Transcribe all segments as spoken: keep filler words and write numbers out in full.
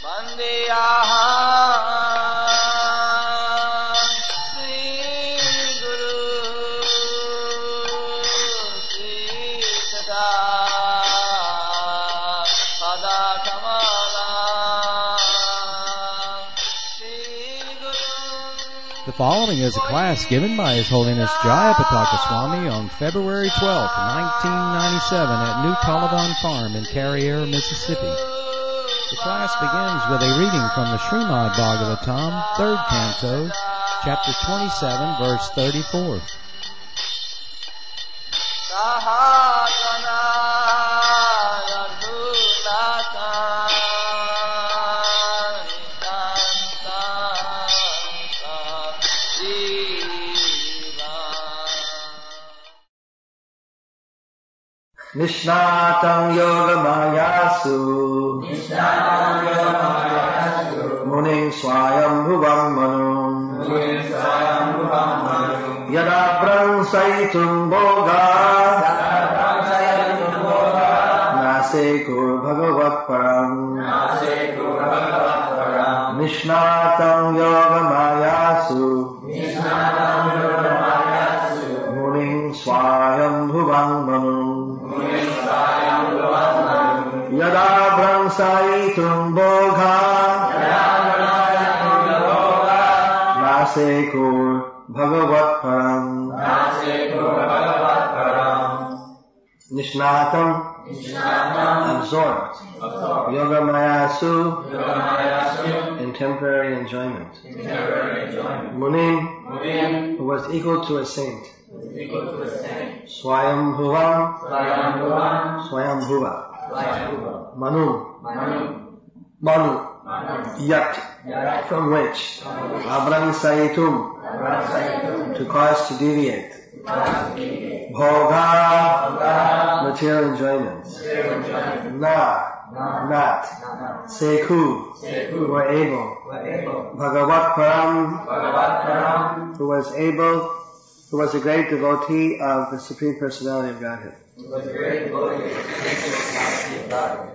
The following is a class given by His Holiness Jayapataka Swami on February twelfth, nineteen ninety-seven at New Taliban Farm in Carriere, Mississippi. The class begins with a reading from the Srimad Bhagavatam, third canto, chapter twenty-seven, verse thirty-four. Nishnatam yoga mayasu Nishnatam yoga mayasu Muning swayam bhuvam manum Muning swayam bhuvam manum Yada bransaitum boga Yada bransaitum boga Nasekur bhagavat param Nasekur bhagavat param Nishnatam yoga mayasu Nishnatam yoga mayasu Muning swayam bhuvam manum Yada bransaitum bogha Nasekur bhagavat param Nishnatam absorbed Yoga mayasu in temporary enjoyment Munim who was equal to a saint Swayam bhuvam Swayam bhuva Manu, Manu, Manu, Yat, from which, Abram Saitum, to cause to deviate, Bhoga, material enjoyments, Na, not, Seku, who were able, Bhagavat Param, who was able, who was a great devotee of the Supreme Personality of Godhead. He was a great devotee of the Supreme Personality of Godhead.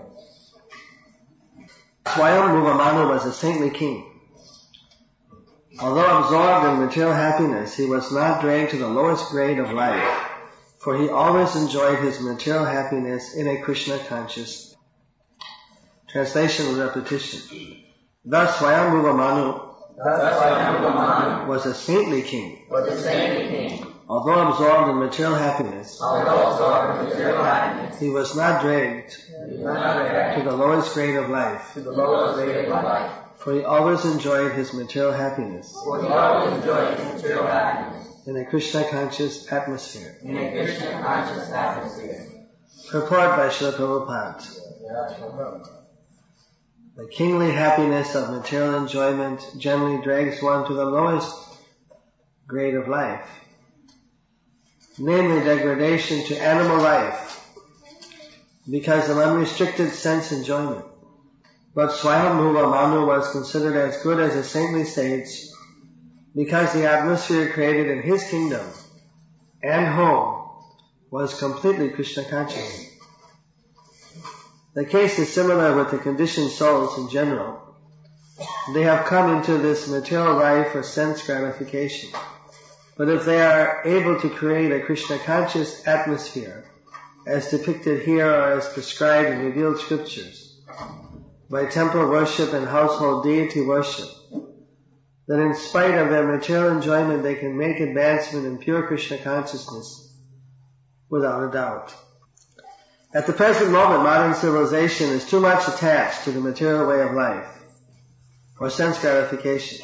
Swayambhuva Manu was a saintly king. Although absorbed in material happiness, he was not dragged to the lowest grade of life, for he always enjoyed his material happiness in a Krishna-conscious. Translation with repetition. Thus Swayambhuva Manu was a saintly king. Was a saintly king. Although absorbed in material happiness, Although absorbed in material happiness he was not dragged, was not dragged to the lowest grade of life, to the lowest grade of life, for he always enjoyed his material happiness, for he always enjoyed his material happiness in a Krishna-conscious atmosphere. In a Krishna-conscious atmosphere. Purport by Srila Prabhupada. The kingly happiness of material enjoyment generally drags one to the lowest grade of life, namely degradation to animal life, because of unrestricted sense enjoyment. But Swayambhuva Manu was considered as good as a saintly sage because the atmosphere created in his kingdom and home was completely Krishna conscious. The case is similar with the conditioned souls in general. They have come into this material life for sense gratification. But if they are able to create a Krishna-conscious atmosphere, as depicted here or as prescribed in revealed scriptures, by temple worship and household deity worship, then in spite of their material enjoyment they can make advancement in pure Krishna consciousness without a doubt. At the present moment, modern civilization is too much attached to the material way of life, or sense gratification.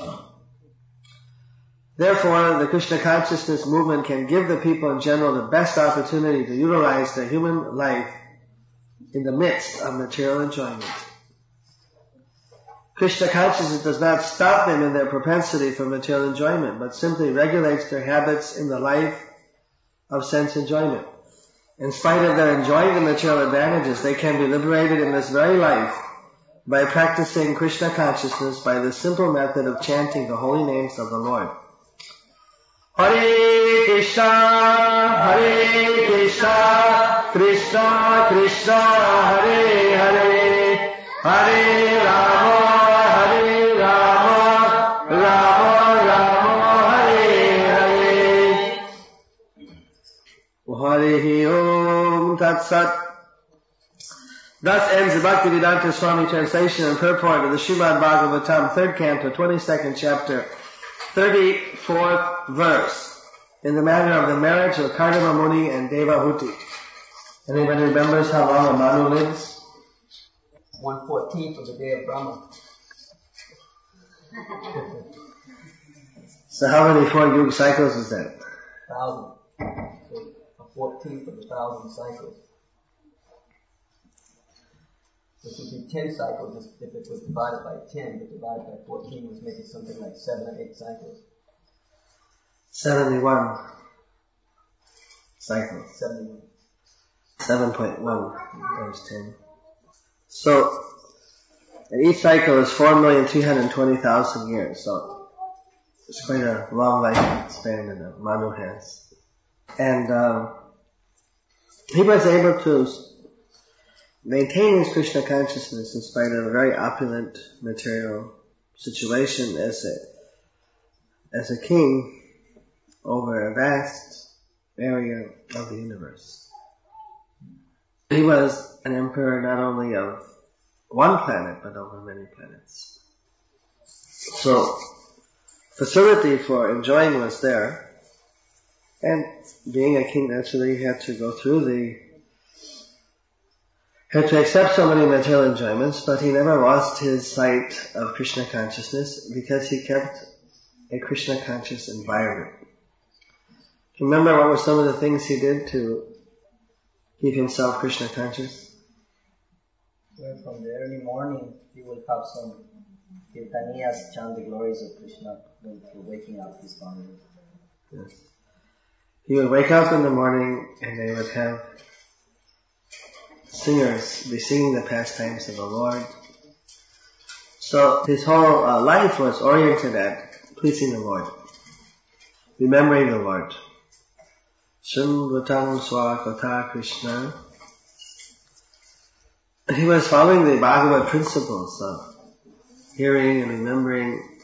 Therefore, the Krishna consciousness movement can give the people in general the best opportunity to utilize their human life in the midst of material enjoyment. Krishna consciousness does not stop them in their propensity for material enjoyment, but simply regulates their habits in the life of sense enjoyment. In spite of their enjoying the material advantages, they can be liberated in this very life by practicing Krishna consciousness by the simple method of chanting the holy names of the Lord. Hare Krishna, Hare Krishna, Krishna Krishna, Hare Hare, Hare Rama, Tat Sat. Thus ends the Bhaktivedanta Swami translation and purport of the Srimad Bhagavatam, third canto, twenty-second chapter, thirty-fourth verse, in the matter of the marriage of Kardama Muni and Devahuti. Anybody remembers how long a Manu lives? one fourteenth of the day of Brahma. So how many four yuga cycles is that? Thousand. So a fourteenth of a thousand cycles. This would be ten cycles if it was divided by ten, but divided by fourteen was making something like seven or eight cycles. Seventy-one cycles. Seventy-one. Seven point one times ten. So, and each cycle is four million three hundred twenty thousand years. So, it's quite a long life span that a Manu has. And um, he was able to maintain his Krishna consciousness in spite of a very opulent material situation as a as a king over a vast area of the universe. He was an emperor not only of one planet, but over many planets. So, facility for enjoying was there, and being a king, naturally, he had to go through the, had to accept so many material enjoyments, but he never lost his sight of Krishna consciousness because he kept a Krishna conscious environment. Remember what were some of the things he did to keep himself Krishna conscious? Well, from the early morning, he will have some kirtaniyas chant the glories of Krishna when waking up his family. Yes. He would wake up in the morning and they would have singers be singing the pastimes of the Lord. So his whole uh, life was oriented at pleasing the Lord, remembering the Lord. Shunvatam Swakata Krishna. He was following the Bhagavad principles of hearing and remembering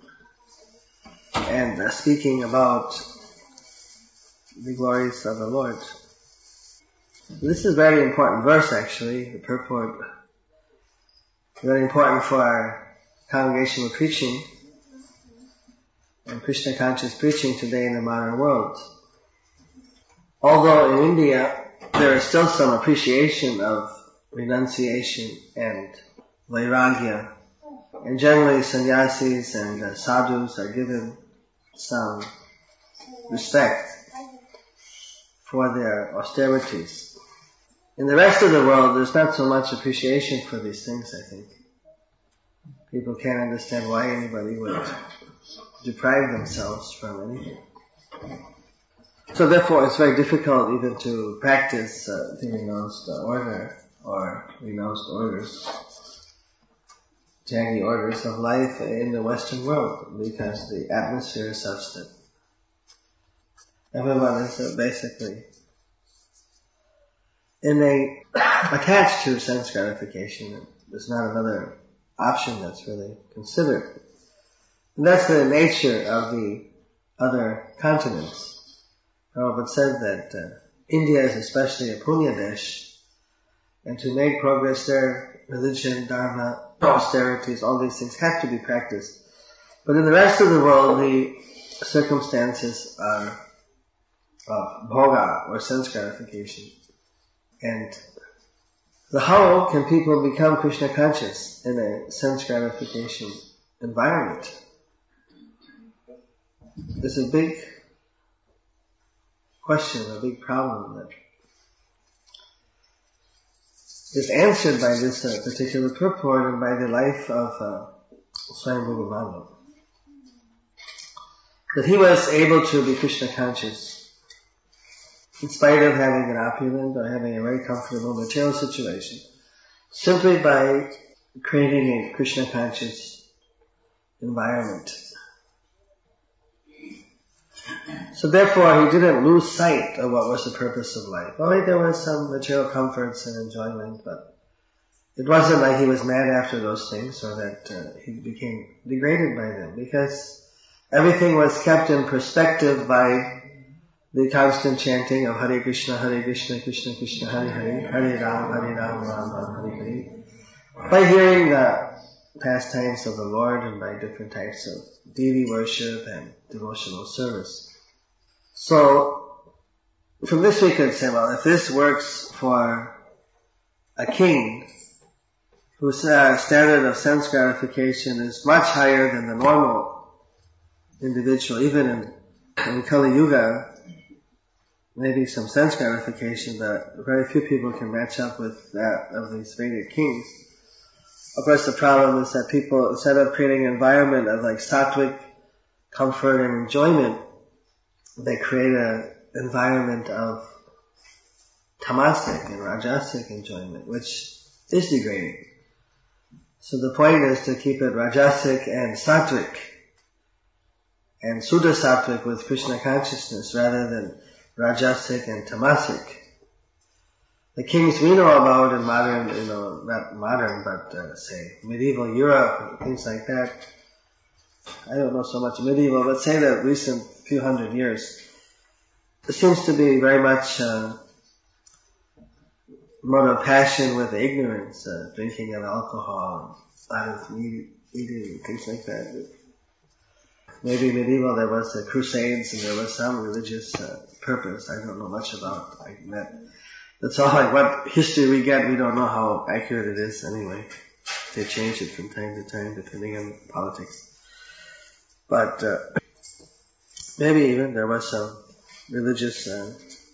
and uh, speaking about the glories of the Lord. This is a very important verse actually, the purport. Very important for our congregational preaching and Krishna conscious preaching today in the modern world. Although in India there is still some appreciation of renunciation and vairagya, and generally sannyasis and uh, sadhus are given some respect for their austerities. In the rest of the world there's not so much appreciation for these things, I think. People can't understand why anybody would deprive themselves from anything. So therefore it's very difficult even to practice uh, the renounced uh, order or renounced orders, Jnani orders of life in the Western world because the atmosphere is such that everyone is uh, basically in a attached to sense gratification. There's not another option that's really considered. And that's the nature of the other continents. Prabhupada said that uh, India is especially a Punya Desh, and to make progress there, religion, dharma, austerities, all these things have to be practiced. But in the rest of the world, the circumstances are of bhoga, or sense gratification. And so how can people become Krishna conscious in a sense gratification environment? It's a big question, a big problem that is answered by this uh, particular purport and by the life of uh, Swayambhuva Manu. That he was able to be Krishna conscious in spite of having an opulent or having a very comfortable material situation, simply by creating a Krishna conscious environment. So therefore he didn't lose sight of what was the purpose of life. Only there was some material comforts and enjoyment, but it wasn't like he was mad after those things or that uh, he became degraded by them, because everything was kept in perspective by the constant chanting of Hare Krishna, Hare Krishna, Krishna Krishna, Hare Hare, Hare Ram, Hare Ram, Ram Ram, Hare Hare. By hearing the pastimes of the Lord and by different types of deity worship and devotional service. So, from this we could say, well, if this works for a king whose uh, standard of sense gratification is much higher than the normal individual, even in, in Kali Yuga, maybe some sense gratification, but very few people can match up with that of these Vedic kings. Of course, the problem is that people, instead of creating an environment of like sattvic comfort and enjoyment, they create an environment of tamasic and rajasic enjoyment, which is degrading. So the point is to keep it rajasic and sattvic, and Suddha sattvic with Krishna consciousness, rather than rajasic and tamasic. The kings we know about in modern, you know, not modern, but uh, say medieval Europe and things like that. I don't know so much medieval, but say the recent few hundred years. It seems to be very much uh, mode of passion with ignorance, uh, drinking of alcohol, a lot of meat eating, things like that. Maybe medieval there was the crusades and there was some religious uh, purpose. I don't know much about like that. That's all like what history we get, we don't know how accurate it is anyway. They change it from time to time depending on politics. But uh, maybe even there was some religious uh,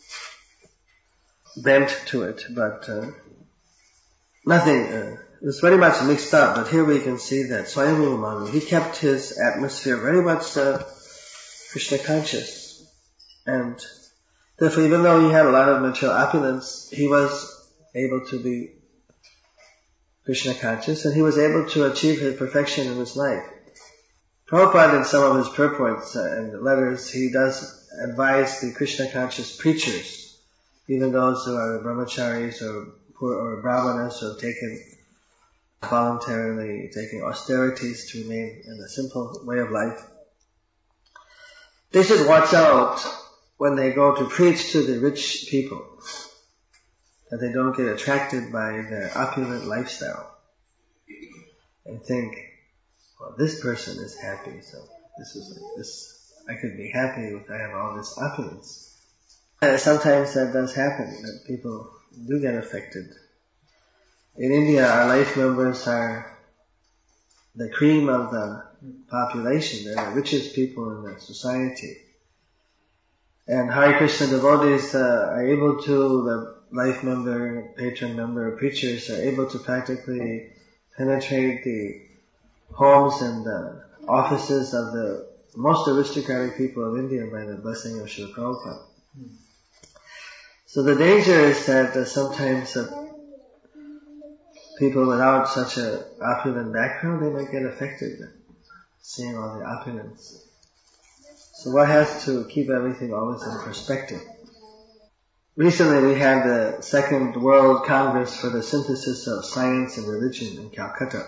bent to it, but uh, nothing, uh, it was very much mixed up. But here we can see that Swayambhu Manu, he kept his atmosphere very much uh, Krishna conscious. And therefore, even though he had a lot of material opulence, he was able to be Krishna conscious, and he was able to achieve his perfection in his life. Prabhupada, in some of his purports and letters, he does advise the Krishna conscious preachers, even those who are brahmacharis or poor or brahmanas who have taken voluntarily taking austerities to remain in a simple way of life. They should watch out when they go to preach to the rich people, that they don't get attracted by their opulent lifestyle and think, well, this person is happy, so this is like this. I could be happy if I have all this opulence. And sometimes that does happen, that people do get affected. In India, our life members are the cream of the population. They're the richest people in the society. And Hare Krishna devotees uh, are able to, the life member, patron member, preachers are able to practically penetrate the homes and the offices of the most aristocratic people of India by the blessing of Srila Prabhupada. Hmm. So the danger is that uh, sometimes uh, people without such an opulent background, they might get affected seeing all the opulence. So one has to keep everything always in perspective. Recently we had the Second World Congress for the Synthesis of Science and Religion in Calcutta.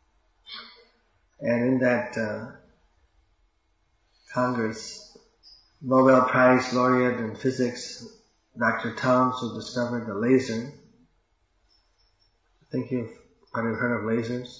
And in that uh, Congress, Nobel Prize laureate in physics, Doctor Towns, who discovered the laser. I think you've probably heard of lasers.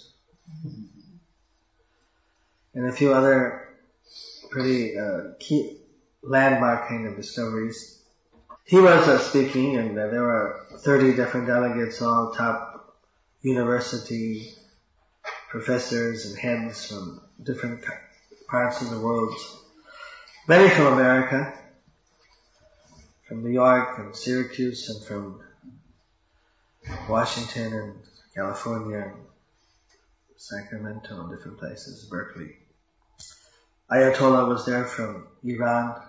And a few other pretty uh, key landmark kind of discoveries. He was uh, speaking, and uh, there were thirty different delegates, all top university professors and heads from different parts of the world. Many from America, from New York and Syracuse, and from Washington and California and Sacramento and different places, Berkeley. Ayatollah was there from Iran,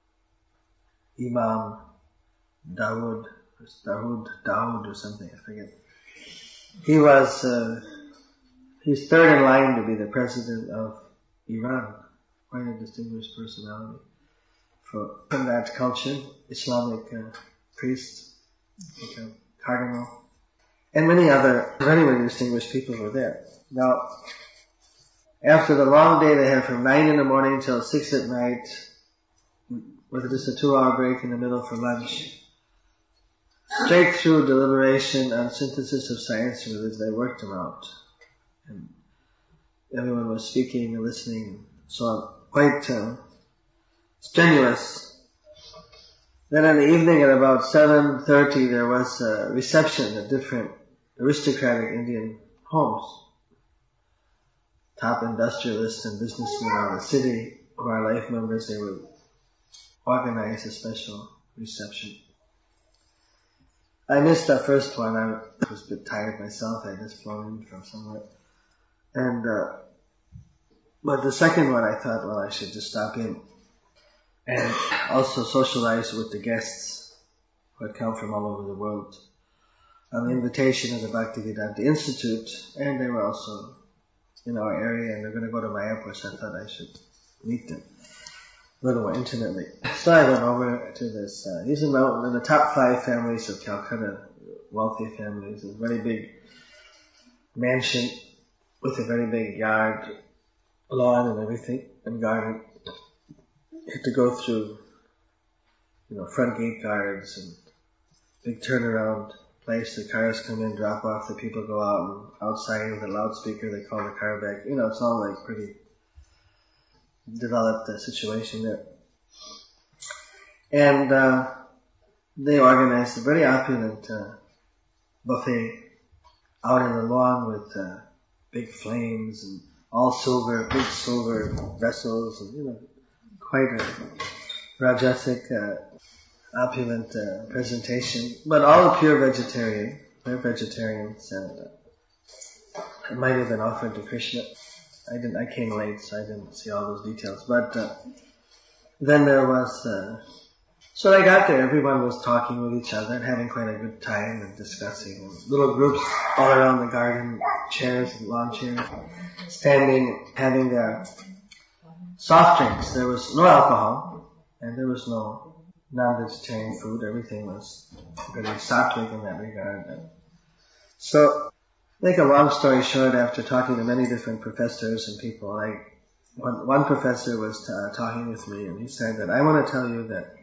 Imam Dawood, Dawood, Dawood or something, I forget. He was, uh, he's third in line to be the president of Iran. Quite a distinguished personality for, from that culture, Islamic uh, priest, like a cardinal, and many other very, very distinguished people were there. Now, after the long day they had from nine in the morning till six at night, with just a two-hour break in the middle for lunch. Straight through deliberation and synthesis of science and religion, they worked them out. And everyone was speaking and listening, so quite uh, strenuous. Then in the evening at about seven thirty there was a reception at different aristocratic Indian homes. Top industrialists and businessmen out of the city who are life members, they would organize a special reception. I missed that first one. I was a bit tired myself. I had just flown in from somewhere. And, uh, but the second one I thought, well, I should just stop in and also socialize with the guests who had come from all over the world on the invitation of the Bhaktivedanta Institute, and they were also in our area, and they're going to go to Mayapur, so I thought I should meet them a little more intimately. So I went over to this, uh, he's in the, in the top five families of Calcutta, wealthy families, a very big mansion with a very big yard, lawn and everything, and garden. You had to go through, you know, front gate guards and big turnaround place. The cars come in, drop off, the people go out, and outside with a loudspeaker they call the car back. You know, it's all like pretty developed uh, situation there. And uh, they organized a very opulent uh, buffet out in the lawn with uh, big flames and all silver, big silver vessels, and you know, quite a Rajasic, uh, opulent uh, presentation, but all pure vegetarian. They're vegetarians, and uh, it might have been offered to Krishna. I didn't. I came late, so I didn't see all those details. But uh, then there was. Uh, so I got there. Everyone was talking with each other and having quite a good time and discussing. And little groups all around the garden, chairs and lawn chairs, standing, having their soft drinks. There was no alcohol, and there was no non-vegetarian food. Everything was really sattvic in that regard. And so, make a long story short, after talking to many different professors and people, I, one, one professor was uh, talking with me, and he said that I want to tell you that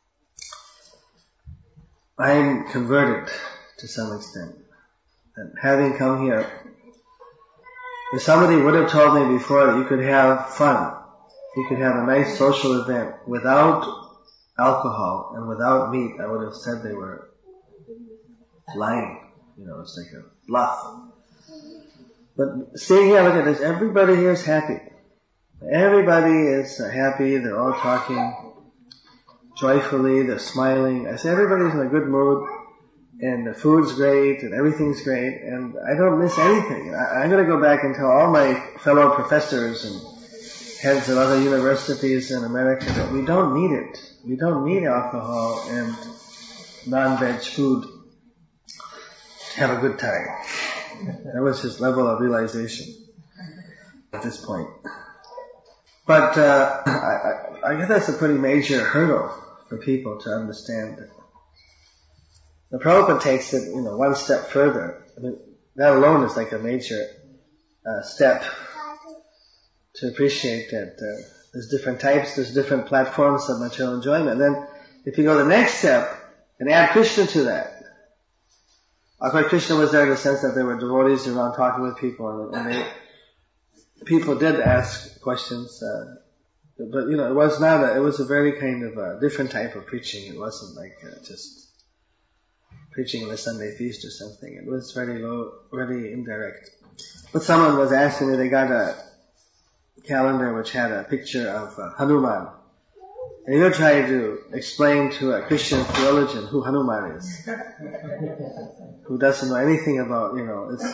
I'm converted to some extent. That having come here, if somebody would have told me before that you could have fun, you could have a nice social event without alcohol and without meat, I would have said they were lying. You know, it's like a bluff. But seeing here, look at this, everybody here is happy. Everybody is happy, they're all talking joyfully, they're smiling. I say everybody's in a good mood, and the food's great, and everything's great, and I don't miss anything. I, I'm going to go back and tell all my fellow professors and heads of other universities in America that we don't need it. We don't need alcohol and non-veg food to have a good time. That was his level of realization at this point. But uh, I, I, I guess that's a pretty major hurdle for people to understand. The Prabhupada takes it, you know, one step further. I mean, that alone is like a major uh, step to appreciate that uh, there's different types, there's different platforms of material enjoyment. And then if you go the next step and add Krishna to that, of course Krishna was there in the sense that there were devotees around talking with people, and, and they, people did ask questions, uh, but you know, it was not a, it was a very kind of a different type of preaching. It wasn't like uh, just preaching on a Sunday feast or something. It was very low, very indirect. But someone was asking me, they got a calendar which had a picture of uh, Hanuman. And you try to explain to a Christian theologian who Hanuman is, who doesn't know anything about, you know, it's,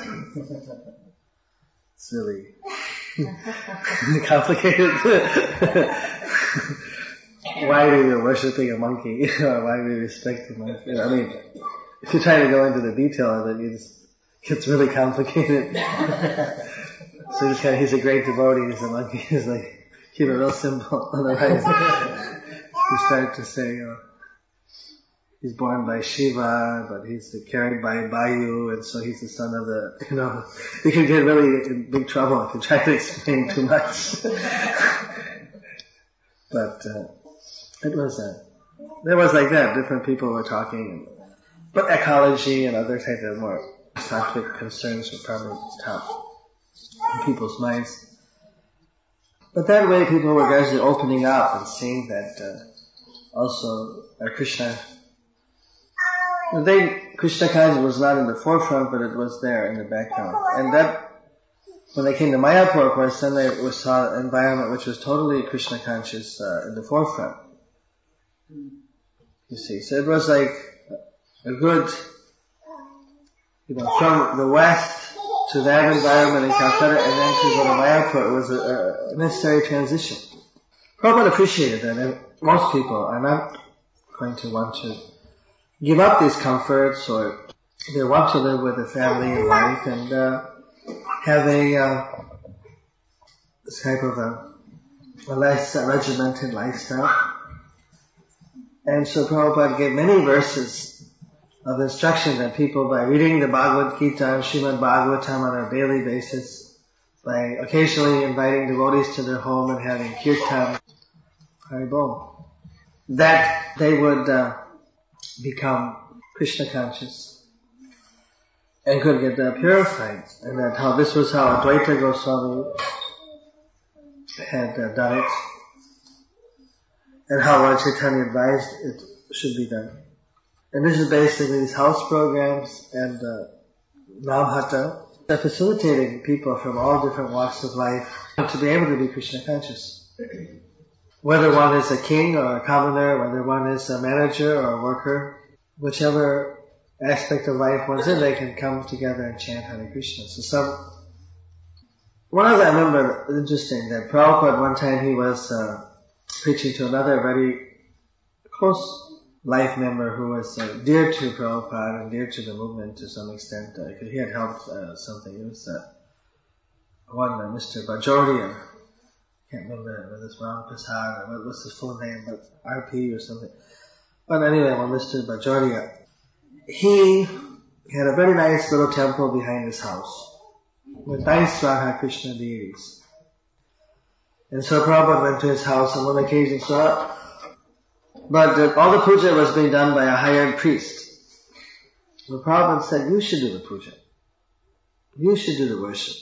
it's really complicated. Why are we worshipping a monkey? Why are we respecting a monkey? You know, I mean, if you try to go into the detail of it, it gets really complicated. So he's kind of, he's a great devotee, he's a monkey, he's like, keep it real simple. Otherwise, you start to say, uh, he's born by Shiva, but he's carried by Bayu, and so he's the son of the, you know, you can get really in big trouble if you try to explain too much. But, uh, It was a, there was like that, different people were talking, but ecology and other types of more scientific concerns were probably top in people's minds. But that way people were gradually opening up and seeing that uh, also uh, Krishna, they, Krishna consciousness was not in the forefront, but it was there in the background. And that, when they came to Mayapur, of course, then they saw an environment which was totally Krishna conscious uh, in the forefront. You see, so it was like a good, you know, from the west to that environment in Calcutta and then to go to Mayapur, it was a, a necessary transition. Prabhupada appreciated that, and most people are not going to want to give up these comforts, or they want to live with a family and wife and uh, have a uh, this type of a, a less uh, regimented lifestyle. And so Prabhupada gave many verses of instruction that people, by reading the Bhagavad Gita and Srimad Bhagavatam on a daily basis, by occasionally inviting devotees to their home and having kirtan, Haribol, that they would uh, become Krishna conscious and could get uh, purified. And that how this was how Advaita Goswami had uh, done it, and how Lord Chaitanya advised it should be done. And this is basically these house programs and uh, Namhata. They're facilitating people from all different walks of life to be able to be Krishna conscious. Whether one is a king or a commoner, whether one is a manager or a worker, whichever aspect of life one's in, they can come together and chant Hare Krishna. So some, one of them I remember, interesting, that Prabhupada one time he was uh, preaching to another very close life member who was uh, dear to Prabhupada and dear to the movement to some extent. Uh, he had helped uh, something. It was uh, one, uh, Mister Bajoria. I can't remember whether it's Ram Prasad or what was his full name, but R P or something. But anyway, well, Mister Bajoria, he had a very nice little temple behind his house with nice Radha Krishna deities. And so Prabhupada went to his house on one occasion, saw But uh, all the puja was being done by a hired priest. The Prabhupada said, you should do the puja. You should do the worship.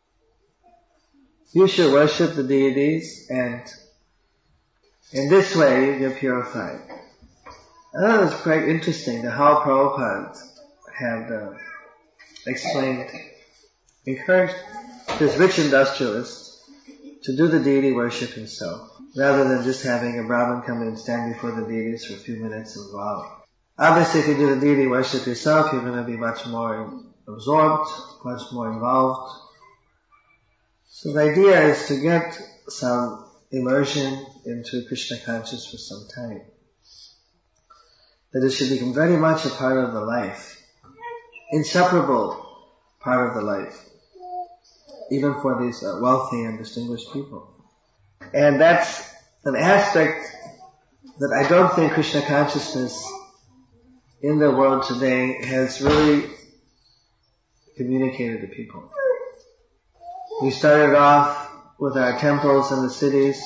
You should worship the deities, and in this way you get purified. And that was quite interesting, that how Prabhupada had uh, explained, encouraged this rich industrialist to do the deity worship himself, rather than just having a Brahmin come in and stand before the deities for a few minutes and go out. Obviously, if you do the deity worship yourself, you're going to be much more absorbed, much more involved. So the idea is to get some immersion into Krishna consciousness for some time. That it should become very much a part of the life, inseparable part of the life, even for these uh, wealthy and distinguished people. And that's an aspect that I don't think Krishna consciousness in the world today has really communicated to people. We started off with our temples in the cities,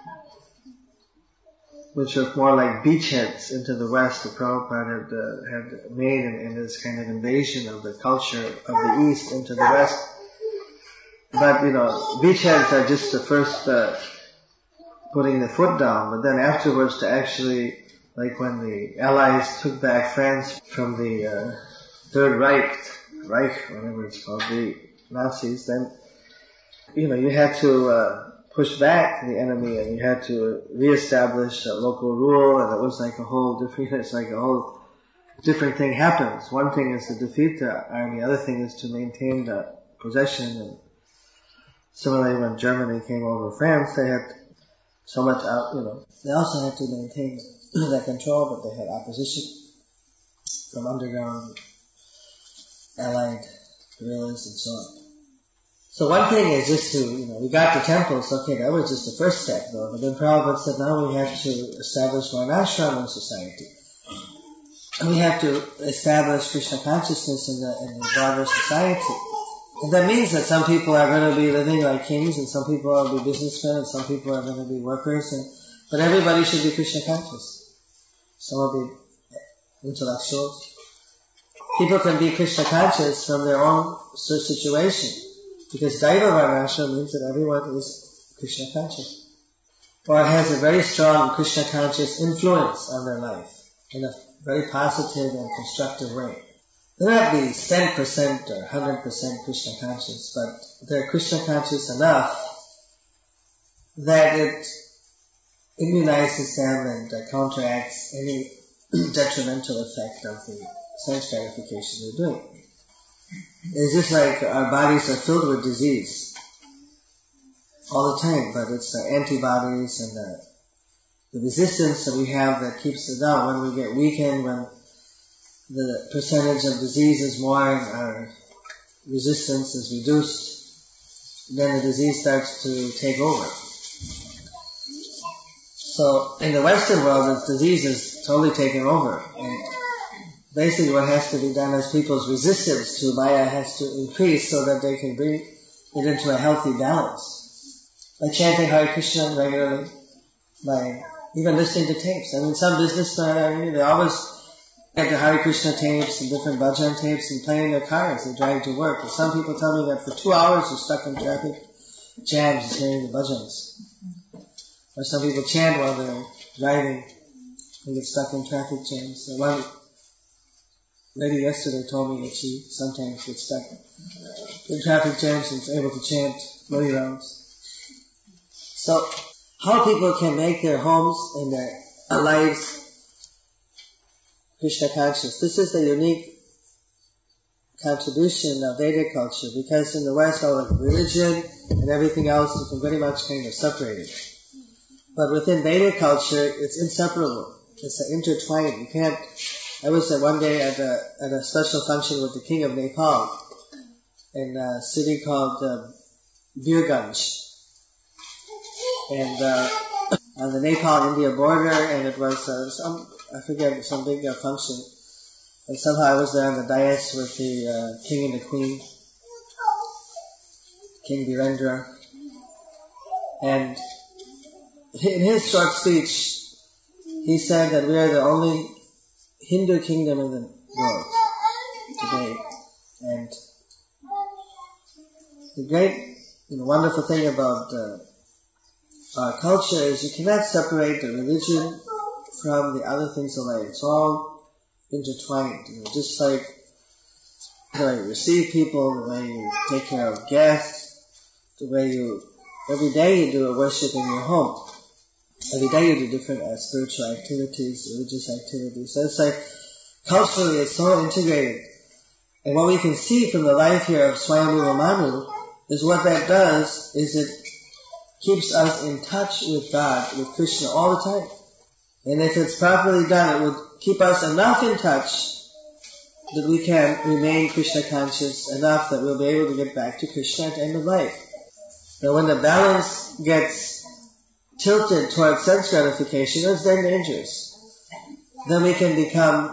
which are more like beachheads into the West that Prabhupada had, uh, had made in, in this kind of invasion of the culture of the East into the West. But, you know, beachheads are just the first uh, putting the foot down, but then afterwards to actually, like when the Allies took back France from the uh, Third Reich, Reich, whatever it's called, the Nazis, then, you know, you had to uh, push back the enemy, and you had to reestablish a local rule, and it was like a whole different, it's like a whole different thing happens. One thing is to defeat the army, the other thing is to maintain the possession. And similarly, when Germany came over France, they had so much out, you know, they also had to maintain that control, but they had opposition from underground allied guerrillas and so on. So one thing is just to, you know, we got the temples, okay, that was just the first step though, but then Prabhupada said now we have to establish Varnashrama society. And we have to establish Krishna consciousness in the, in the broader society. And that means that some people are going to be living like kings, and some people will be businessmen, and some people are going to be workers, and But everybody should be Krishna conscious. Some will be intellectuals. People can be Krishna conscious from their own situation. Because Daiva Varnashram means that everyone is Krishna conscious. Or has a very strong Krishna conscious influence on their life in a very positive and constructive way. They'll not be ten percent or one hundred percent Krishna conscious, but they're Krishna conscious enough that it immunizes them and uh, counteracts any detrimental effect of the sense gratification they're doing. It's just like our bodies are filled with disease all the time, but it's the antibodies and the, the resistance that we have that keeps it down. When we get weakened, when the percentage of disease is more and our resistance is reduced, then the disease starts to take over. So in the Western world, the disease is totally taken over. And basically what has to be done is people's resistance to Maya has to increase so that they can bring it into a healthy balance. By chanting Hare Krishna regularly, by even listening to tapes. I mean, some businessmen, they always get the Hare Krishna tapes and different bhajan tapes and play in their cars. They drive to work. And some people tell me that for two hours they're stuck in traffic jams hearing the bhajans. Or some people chant while they're driving and get stuck in traffic jams. So one lady yesterday told me that she sometimes gets stuck in traffic jams and is able to chant Lodi rounds. So, how people can make their homes and their lives Krishna conscious. This is the unique contribution of Vedic culture, because in the West all the religion and everything else you can very much kind of separate it. But within Vedic culture, it's inseparable. It's intertwined. You can't. I was at one day at a at a special function with the King of Nepal in a city called uh, Birganj, and uh, on the Nepal-India border, and it was uh, some I forget some big uh, function, and somehow I was there on the dais with the uh, King and the Queen, King Virendra, and in his short speech, he said that we are the only Hindu kingdom in the world today. And the great, you know, wonderful thing about uh, our culture is you cannot separate the religion from the other things of life. It's all intertwined. You know, just like the way you receive people, the way you take care of guests, the way you, every day you do a worship in your home. Every day you do different uh, spiritual activities, religious activities. So it's like, culturally it's so integrated. And what we can see from the life here of Swayambhuva Manu is what that does is it keeps us in touch with God, with Krishna all the time. And if it's properly done, it will keep us enough in touch that we can remain Krishna conscious enough that we'll be able to get back to Krishna at the end of life. Now when the balance gets tilted towards sense gratification, it's then dangerous. Then we can become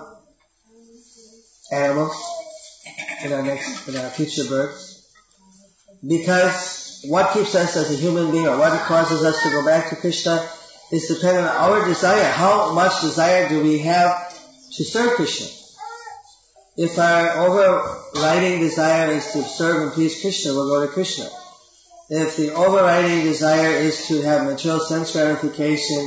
animals in our next, in our future births. Because what keeps us as a human being, or what causes us to go back to Krishna, is dependent on our desire. How much desire do we have to serve Krishna? If our overriding desire is to serve and please Krishna, we'll go to Krishna. If the overriding desire is to have material sense gratification,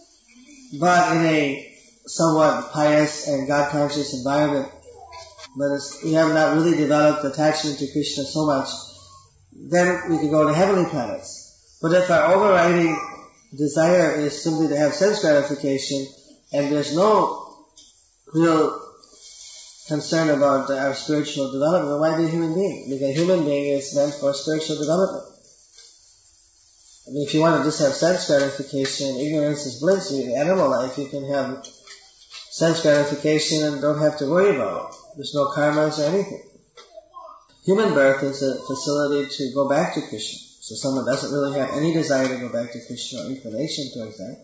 but in a somewhat pious and God-conscious environment, but we have not really developed attachment to Krishna so much, then we can go to heavenly planets. But if our overriding desire is simply to have sense gratification, and there's no real concern about our spiritual development, why be a human being? Because a human being is meant for spiritual development. I mean, if you want to just have sense gratification, ignorance is bliss. In animal life, you can have sense gratification and don't have to worry about it. There's no karmas or anything. Human birth is a facility to go back to Krishna. So someone doesn't really have any desire to go back to Krishna or inclination towards that,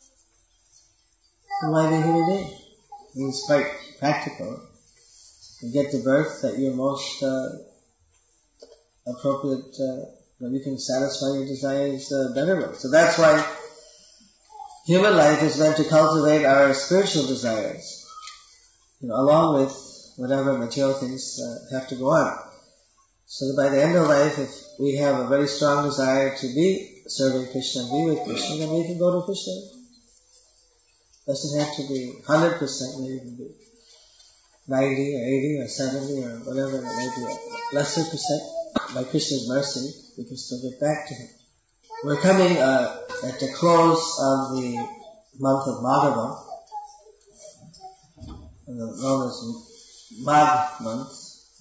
then why be a human being? I mean, it's quite practical. You get the birth that you're most uh, appropriate, uh, that you can satisfy your desires uh, better with. So that's why human life is meant to cultivate our spiritual desires, you know, along with whatever material things uh, have to go on. So that by the end of life, if we have a very strong desire to be serving Krishna and be with Krishna, then we can go to Krishna. Doesn't have to be one hundred percent, maybe it can be ninety or eighty or seventy or whatever it may be, a lesser percent. By Krishna's mercy, we can still get back to Him. We're coming uh, at the close of the month of Madhava, known as Magh month.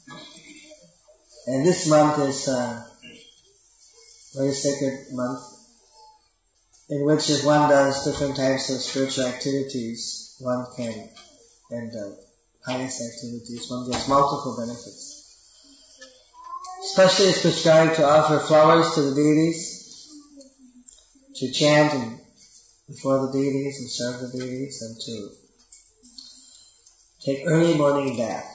And this month is a very sacred month in which if one does different types of spiritual activities, one can, and uh, pious activities, one gets multiple benefits. Especially it's prescribed to offer flowers to the deities, to chant and before the deities and serve the deities, and to take early morning bath.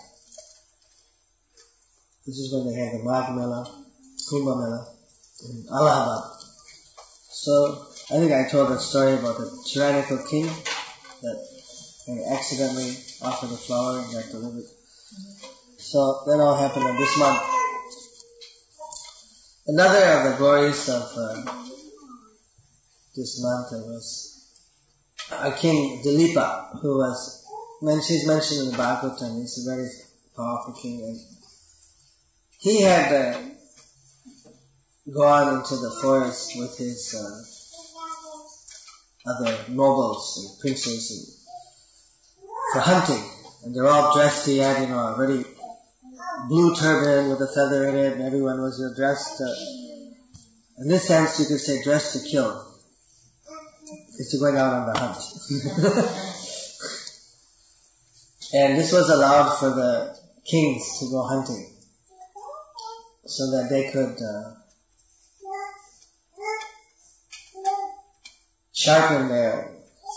This is when they have the Magh Mela, Kumbh Mela in Allahabad. So, I think I told a story about the tyrannical king that accidentally offered a flower and got delivered. So, that all happened in this month. Another of the glories of uh, this month was a king, Dilipa, who was, she's mentioned in the Bhagavatam. He's a very powerful king, and he had uh, gone into the forest with his uh, other nobles and princes and, for hunting, and they're all dressed. He had, you know, a very blue turban with a feather in it, and everyone was dressed, uh, in this sense you could say dressed to kill. It's to going out on the hunt. And this was allowed for the kings to go hunting, so that they could uh, sharpen their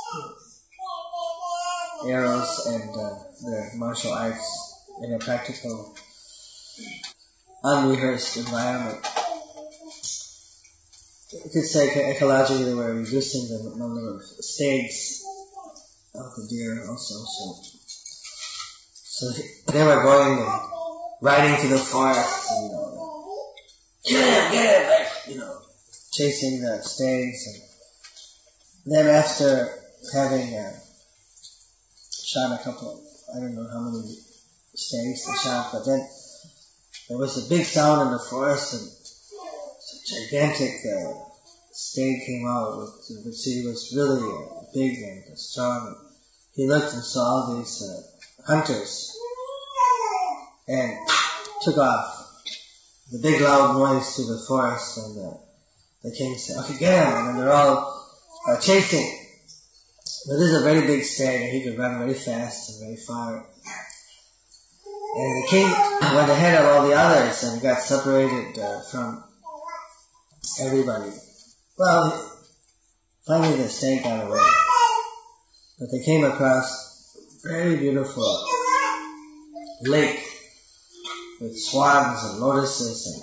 arrows and uh, their martial arts in a practical, unrehearsed environment. You could say ecologically they were reducing the number of stages of the deer also. So, so they were going and riding through the forest, and, you know, get him, get him, like, you know, chasing the stags. And then after having uh, shot a couple of, I don't know how many stags they shot, but then there was a big sound in the forest, and a gigantic uh, stag came out, with, which he was really uh, big and strong. He looked and saw these uh, hunters and took off. The big loud noise through the forest, and uh, the king said, okay, get him, and they're all uh, chasing. But this is a very big stag, and he could run very fast and very far. And the king went ahead of all the others and got separated uh, from everybody. Well, finally the stag got away. But they came across a very beautiful lake with swans and lotuses,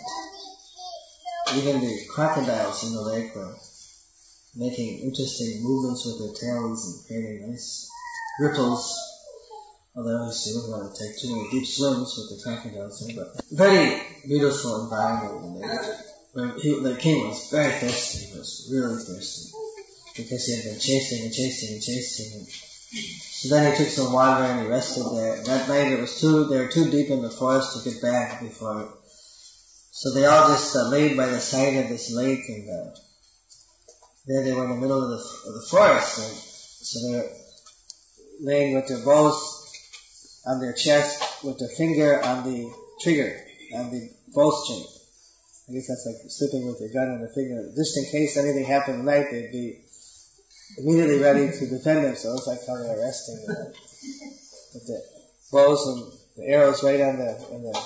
and even the crocodiles in the lake were making interesting movements with their tails and creating nice ripples. Although you wouldn't want to take too many deep swims with the crocodiles, but very beautiful environment. And he, the king was very thirsty. He was really thirsty because he had been chasing and chasing and chasing. And so then he took some water and he rested there. And that night it was too, they were too deep in the forest to get back before. So they all just uh, laid by the side of this lake, and uh, there they were in the middle of the, of the forest. And so they were laying with their bows on their chest with their finger on the trigger, on the bowstring. I guess that's like slipping with your gun on the finger. Just in case anything happened at night, they'd be immediately ready to defend themselves, like how they were resting, you know, with the bows and the arrows right on the, in the,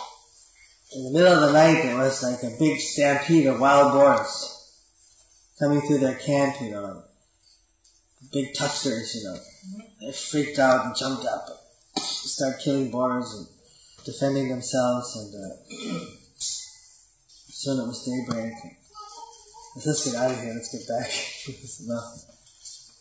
in the middle of the night. It was like a big stampede of wild boars coming through their camp, you know, big tuskers, you know. They freaked out and jumped up, start killing boars and defending themselves, and uh, soon it was daybreak. Let's get out of here, let's get back. It's enough.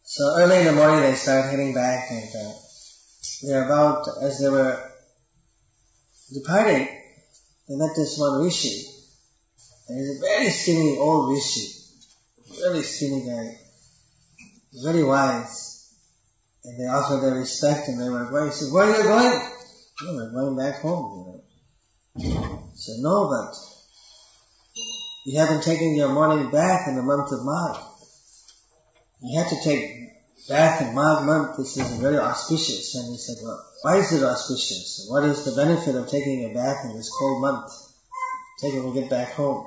So early in the morning they started heading back, and uh, they're about, as they were departing, they met this one rishi. And he's a very skinny old rishi, really skinny guy, very wise. And they offered their respect, and they were going. He said, "Where are you going?" "Oh, we're going back home." You know. He said, "No, but you haven't taken your morning bath in the month of Magh. You have to take bath in Magh month. This is very auspicious." And he said, "Well, why is it auspicious? What is the benefit of taking a bath in this cold month? Take it when we get back home."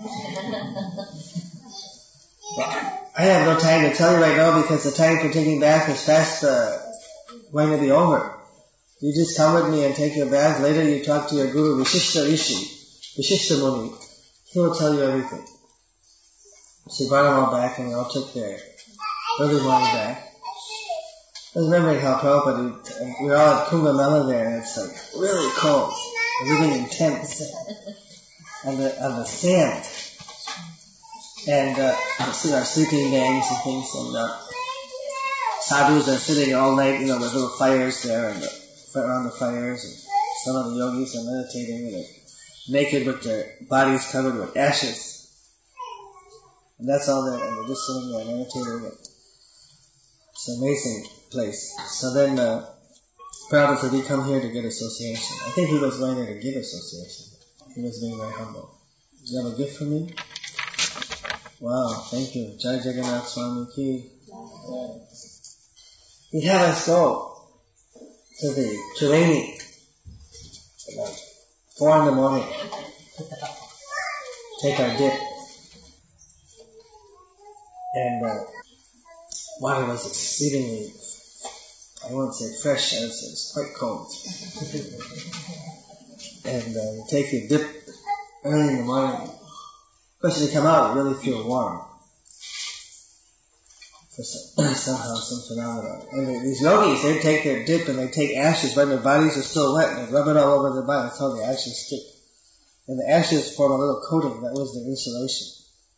Well, I have no time to tell you right now because the time for taking bath is fast uh, going to be over. You just come with me and take your bath. Later you talk to your guru, Vishishta Rishi, Vishishta Muni. He will tell you everything. So he brought them all back, and we all took their early morning bath. I was remembering how Prabhupada, we were all at Kumbh Mela there, and it's like really cold, everything intense, on the, on the sand. And uh, see our sleeping bags and things, and uh, sadhus are sitting all night, you know, there's little fires there, and the, around the fires, and some of the yogis are meditating, and they're naked with their bodies covered with ashes. And that's all there, and they're just sitting there meditating. It's an amazing place. So then, uh, Prabhupada said, "We come here to get association." I think he was going there to give association. He was being very humble. "Do you have a gift for me?" "Wow, thank you. Jai Jagannath Swami Ki." He'd have us go to the Triveni at like four in the morning, take our dip, and uh, water was exceedingly, I won't say fresh, I would say it's quite cold. And uh, you take your dip early in the morning. Of course, when you come out, you really feel warm. For some, somehow, some phenomenon. And these yogis, they take their dip and they take ashes when their bodies are still wet, and they rub it all over their body. That's how the ashes stick. And the ashes form a little coating. That was their insulation.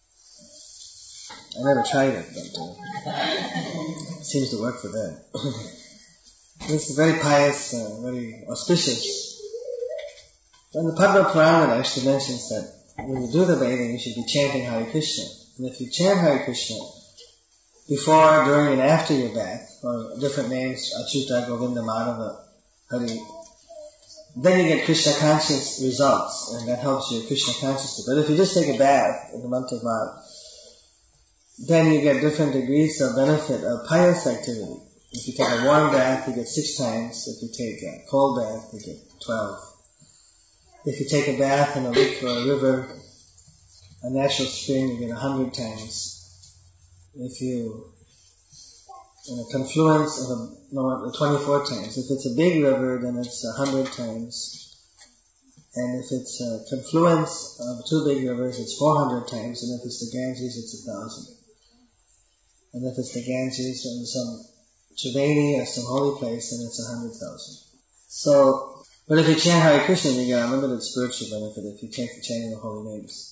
I never tried it, but uh, it seems to work for them. This is very pious, uh, very auspicious. And the Padma Purana actually mentions that when you do the bathing, you should be chanting Hare Krishna. And if you chant Hare Krishna before, during, and after your bath, or different names, Achyuta, Govinda, Madhava, Hari, then you get Krishna conscious results, and that helps your Krishna consciousness. But if you just take a bath in the month of Magh, then you get different degrees of benefit of pious activity. If you take a warm bath, you get six times. If you take a cold bath, you get twelve. If you take a bath in a lake or a river, a natural spring, you get a hundred times. If you, in a confluence of a, no, twenty-four times. If it's a big river, then it's a hundred times. And if it's a confluence of two big rivers, it's four hundred times. And if it's the Ganges, it's a thousand. And if it's the Ganges in some Triveni or some holy place, then it's a hundred thousand. So, but if you chant Hare Krishna, you get unlimited spiritual benefit if you chant the chanting the holy names.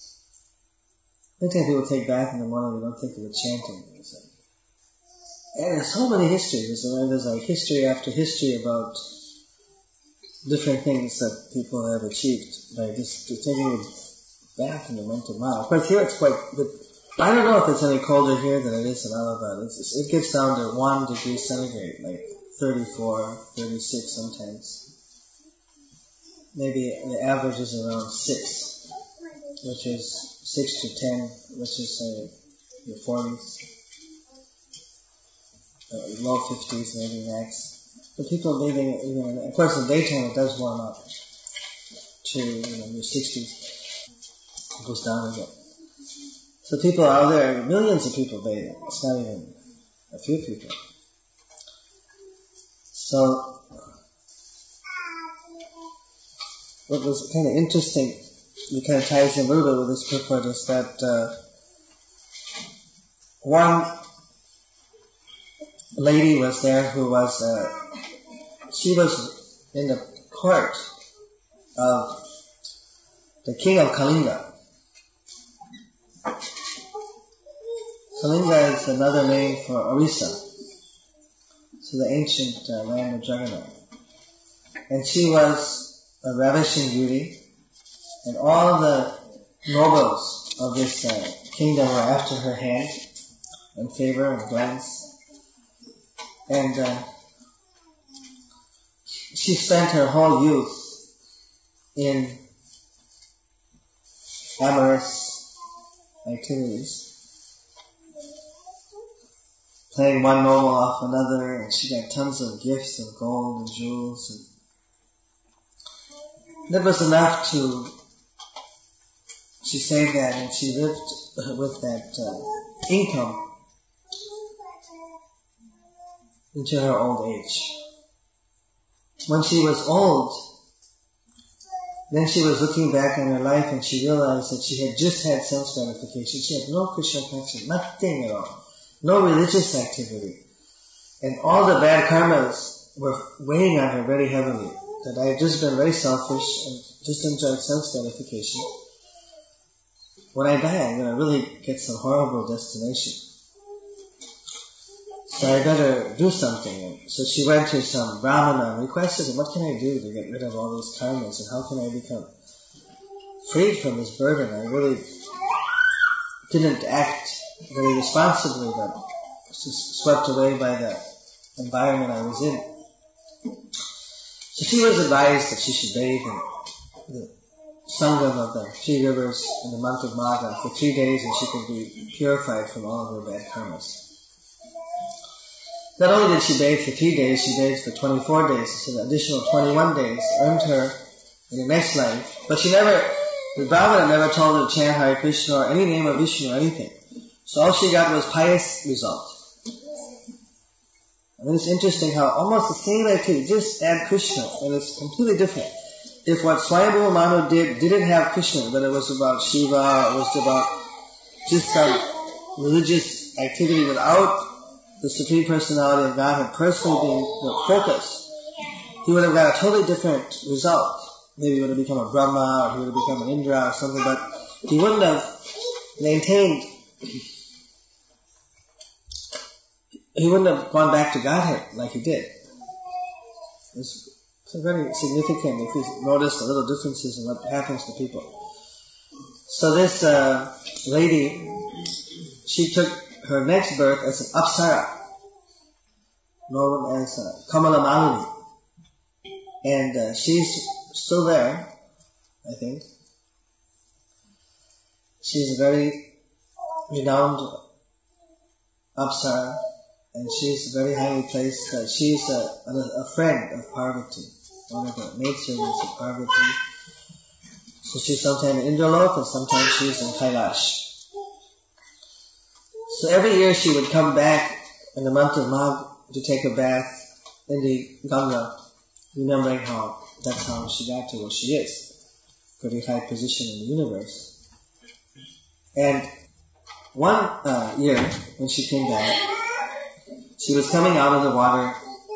I think people take bath in the morning, they don't think of the chanting. And there's so many histories. There's like history after history about different things that people have achieved by just taking a bath in the month of Magh. Of course, here it's quite, but I don't know if it's any colder here than it is in Allahabad. It's just, it gets down to one degree centigrade, like thirty-four, thirty-six sometimes. Maybe the average is around six, which is six to ten, which is uh, your forties, uh, low fifties maybe max. But people living, you know, of course in the daytime it does warm up to, you know, your sixties. It goes down again. So people out there, millions of people bathing. It's not even a few people. So what was kind of interesting, it kind of ties in a little bit with this purport, is that uh, one lady was there who was, uh, she was in the court of the king of Kalinga. Kalinga is another name for Orissa, so the ancient uh, land of Jagannath. And she was a ravishing beauty, and all the nobles of this uh, kingdom were after her hand, and favor and glance. And uh, she spent her whole youth in amorous activities, playing one noble off another, and she got tons of gifts of gold and jewels. And that was enough to, she saved that, and she lived with that uh, income into her old age. When she was old, then she was looking back on her life and she realized that she had just had sense gratification. She had no Krishna connection, nothing at all. No religious activity. And all the bad karmas were weighing on her very heavily. That I had just been very selfish and just enjoyed sense gratification. When I die, I'm going to really get some horrible destination. So I better do something. So she went to some brahmana and requested him, what can I do to get rid of all these karmas, and how can I become freed from this burden? I really didn't act very responsibly, but was just swept away by the environment I was in. So she was advised that she should bathe in the sangam of the three rivers in the month of Magha for three days, and she could be purified from all of her bad karmas. Not only did she bathe for three days, she bathed for twenty-four days, so the additional twenty-one days earned her in the next life. But she never, the Brahmana never told her to chant Hare Krishna or any name of Vishnu or anything. So all she got was pious result. I mean, it's interesting how almost the same activity, just add Krishna, and it's completely different. If what Swayambhuva Manu did didn't have Krishna, but it was about Shiva, it was about just some religious activity without the Supreme Personality of Godhead personally being the focus, he would have got a totally different result. Maybe he would have become a Brahma, or he would have become an Indra or something, but he wouldn't have maintained, he wouldn't have gone back to Godhead like he did. It's, it's very significant if you notice the little differences in what happens to people. So this uh, lady, she took her next birth as an Apsara, known as uh, Kamala Malini. And uh, she's still there, I think. She's a very renowned Apsara, and she's very highly placed. Uh, she's a, a, a friend of Parvati, one of the maidservants of Parvati. So she's sometimes in Indralok and sometimes she's in Kailash. So every year she would come back in the month of Magh to take a bath in the Ganga, remembering how that's how she got to where she is, very high position in the universe. And one uh, year when she came back, she was coming out of the water.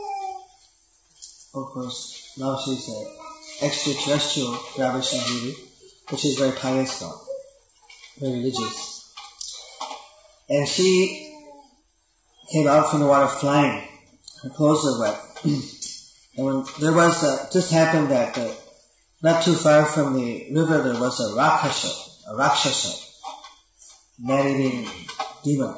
Of course, now she's an extraterrestrial ravishing beauty, but she's very pious though, very religious. And she came out from the water flying. Her clothes were wet. And when there was a, just happened that uh, not too far from the river there was a Rakshasa, a Rakshasa, man-eating demon.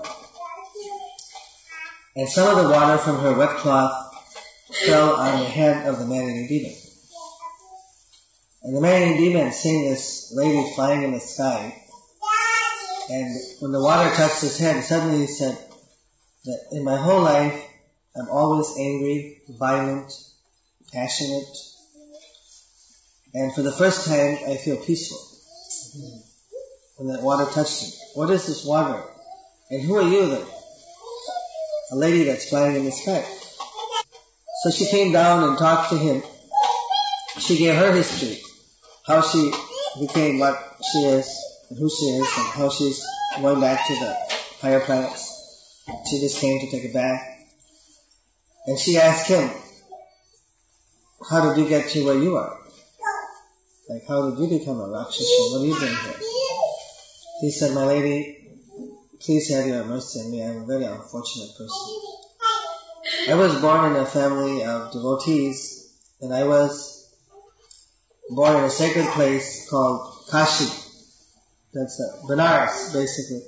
And some of the water from her wet cloth fell on the head of the man-eating demon. And the man-eating demon seeing this lady flying in the sky, and when the water touched his head, suddenly he said that in my whole life, I'm always angry, violent, passionate, and for the first time, I feel peaceful. When that water touched him. What is this water? And who are you then? A lady that's flying in the sky. So she came down and talked to him. She gave her history, how she became what she is, and who she is, and how she's going back to the higher planets. She just came to take a bath. And she asked him, how did you get to where you are? Like, how did you become a Rakshasa? What are you doing here? He said, my lady, please have your mercy on me. I'm a very unfortunate person. I was born in a family of devotees, and I was born in a sacred place called Kashi. That's uh, Benares, basically.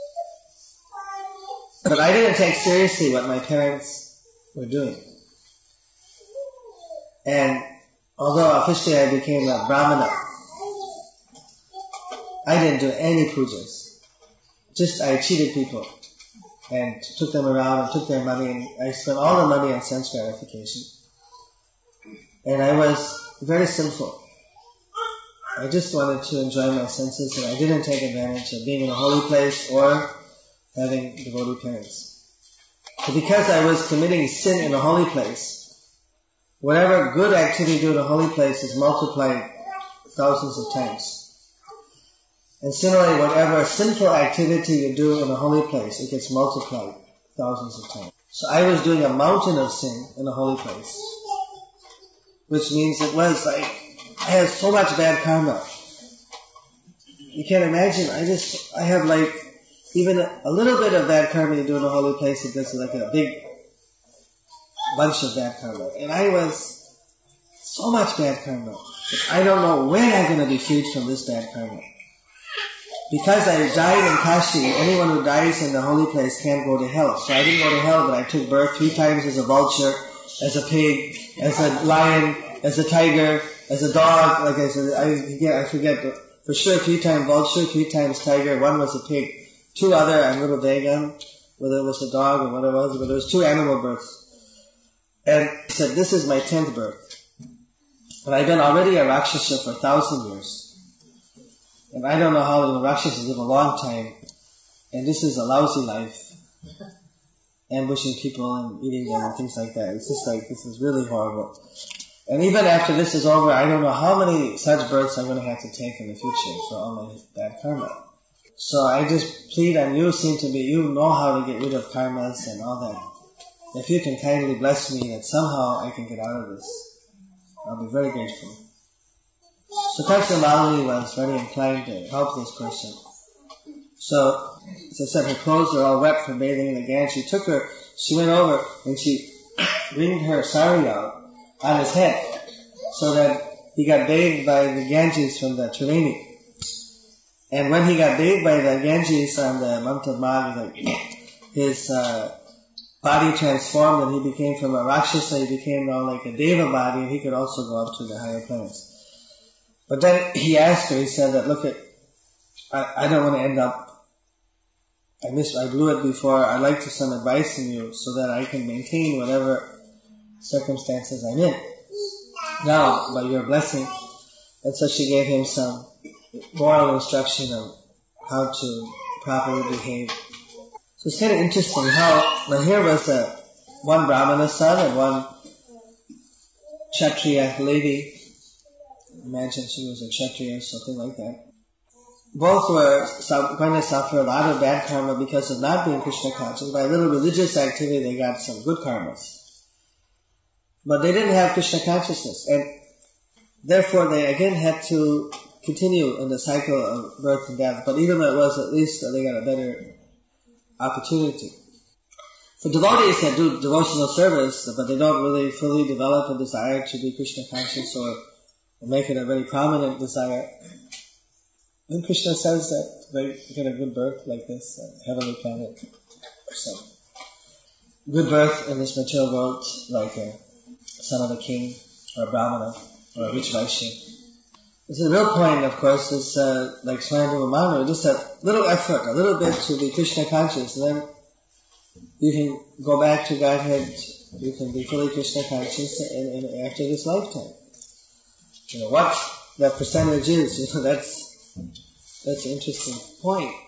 But I didn't take seriously what my parents were doing. And although officially I became a Brahmana, I didn't do any pujas. Just I cheated people and took them around and took their money, and I spent all the money on sense gratification. And I was very sinful. I just wanted to enjoy my senses, and I didn't take advantage of being in a holy place or having devotee parents. But because I was committing sin in a holy place, whatever good activity you do in a holy place is multiplied thousands of times. And similarly, whatever sinful activity you do in a holy place, it gets multiplied thousands of times. So I was doing a mountain of sin in a holy place, which means it was like, I had so much bad karma. You can't imagine, I just, I have like, even a, a little bit of bad karma you do in a holy place, it gets like a big bunch of bad karma. And I was so much bad karma that I don't know when I'm going to be freed from this bad karma. Because I died in Kashi, anyone who dies in the holy place can't go to hell. So I didn't go to hell, but I took birth three times as a vulture, as a pig, as a lion, as a tiger, as a dog. Like I said, I forget, I forget for sure three times vulture, three times tiger, one was a pig. Two other, I'm a little vague on whether it was a dog or what it was, but there was two animal births. And he said, this is my tenth birth. But I've been already a Rakshasa for a thousand years. And I don't know how the Rakshasas live a long time. And this is a lousy life. Ambushing people and eating them and things like that. It's just like, this is really horrible. And even after this is over, I don't know how many such births I'm going to have to take in the future for all my bad karma. So I just plead on you, seem to be, you know how to get rid of karmas and all that. If you can kindly bless me that somehow I can get out of this, I'll be very grateful. So Kaksha Malini was very inclined to help this person. So, as I said, her clothes are all wet from bathing in the Ganges. She took her, she went over and she wringed her sari out on his head so that he got bathed by the Ganges from the Trinity. And when he got bathed by the Ganges on the month of Magh, his uh, body transformed and he became from a Rakshasa, he became now like a Deva body, and he could also go up to the higher planets. But then he asked her, he said that, look, at, I, I don't want to end up, I missed, I blew it before, I'd like to some advice from you so that I can maintain whatever circumstances I'm in now by your blessing. And so she gave him some moral instruction of how to properly behave. So it's kind of interesting how, now here was a, one Brahmana son and one Kshatriya lady. Imagine she was a Kshatriya or something like that. Both were going to suffer a lot of bad karma because of not being Krishna conscious. By a little religious activity they got some good karmas. But they didn't have Krishna consciousness, and therefore they again had to continue in the cycle of birth and death. But even though it was, at least they got a better opportunity. For devotees that do devotional service, but they don't really fully develop a desire to be Krishna conscious or make it a very prominent desire, then Krishna says that they get a good birth like this, a heavenly planet. So, good birth in this material world, like a son of a king, or a brahmana, or a rich Vaishya. This is the real point, of course, is uh, like Swayambhuva Manu, just a little effort, a little bit to be Krishna conscious, and then you can go back to Godhead, you can be fully Krishna conscious in, in, after this lifetime. You know, what that percentage is, you know, that's, that's an interesting point.